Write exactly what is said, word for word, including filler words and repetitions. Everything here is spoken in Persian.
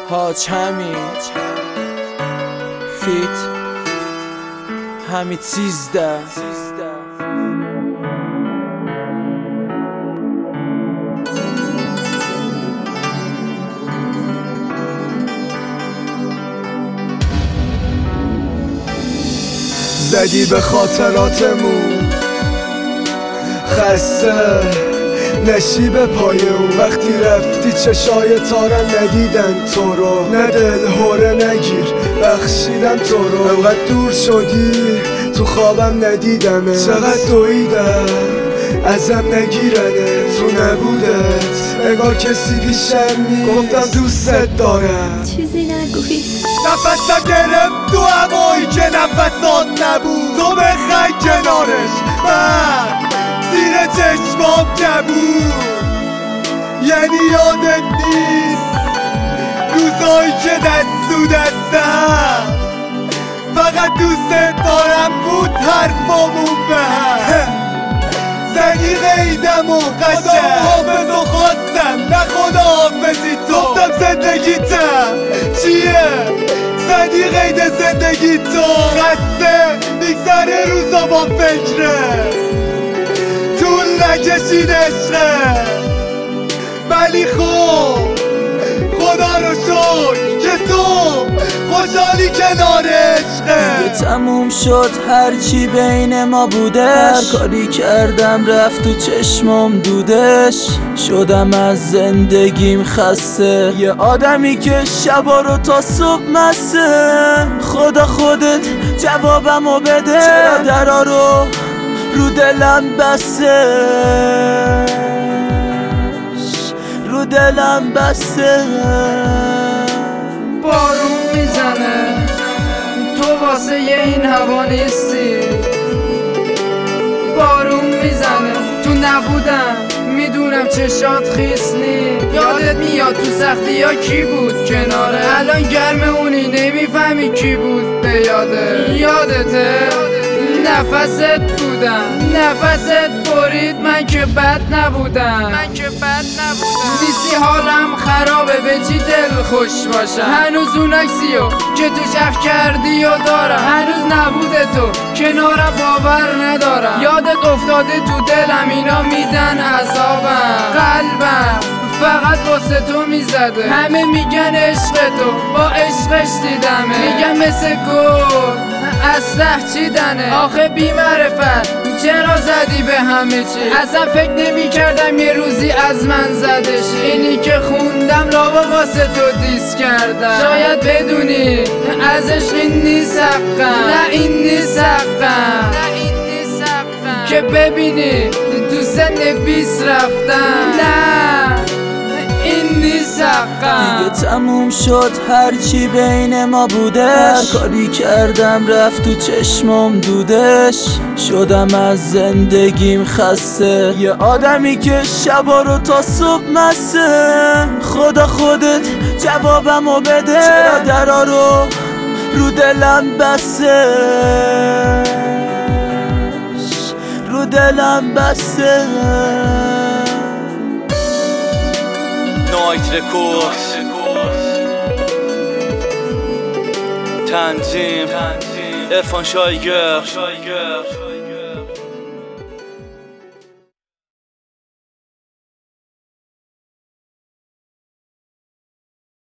حاج حمید فیت حمید سیزده. زدی به خاطراتمون خسته نشی به پای اون وقتی رفتی چشای تارم ندیدن تو رو، نه دل هوره نگیر بخشیدم تو رو. انقدر دور شدی تو خوابم ندیدمه، چقدر دویدم ازم نگیرنه تو نبودت، انگار کسی پیشم نیست. گفتم دوستت دارم چیزی نگوی، نفسم گرفت تو هوایی که نفسات نبود، تو بخوای کنارش من زیر چشمام نبود. یعنی یادت نیست روزایی که دست تو دستم فقط دوستت دارم بود حرفامون به هم. زنی غیدم و قشم خدا حافظ و خواستم نه خدا حافظی تو. گفتم زندگیتم چیه زنی غید زندگی تو، خسته میگذره روزا با فکره طول نکشید عشقه، ولی خوب خدا رو شکر که تو خوشحالی کنار عشقه. تموم شد هرچی بین ما بودش، هر کاری کردم رفت تو چشمم دودش. شدم از زندگیم خسته، یه آدمی که شبا رو تا صبح مسته. خدا خودت جوابمو بده، چرا درا رو رو دلم بسته، رو دلم بسته. بارون میزنه تو واسه این هوا نیستی، بارون میزنه تو نبودم میدونم چشات خیس نی. یادت میاد تو سختی ها کی بود کناره، الان گرم اونی نمیفهمی کی بود به یاده. یادته نفست بودم نفست برید من که بد نبودم من که بد نبودم. نیستی حالم خرابه به چی دل خوش باشم، هنوز اون عکسیو که تو شخ کردی و دارم، هنوز نبوده تو کنارم باور ندارم. یادت افتاده تو دلم اینا میدن عذابم، قلبم فقط واسه تو میزده. همه میگن عشق تو با عشقش دیدمه، میگن مثل گل از ته چیدنه. آخه بی معرفت چرا زدی به همه چی، اصلا فکر نمی کردم یه روزی از من زدشی. اینی که خوندم لابا واسه تو دیس کردم، شاید بدونی از عشق این نیست حقم، نه این نیست حقم، نه این نیست حقم. که ببینی تو سن بیست رفتم، نه این نیست حقم. دیگه تموم شد هرچی بین ما بودش، هر کاری کردم رفت تو چشمم دودش. شدم از زندگیم خسته، یه آدمی که شبا رو تا صبح مسته. خدا خودت جوابمو بده، چرا درا رو رو دلم بسته، رو دلم بسته. نایت رکورد تنظیم عرفان شایگر.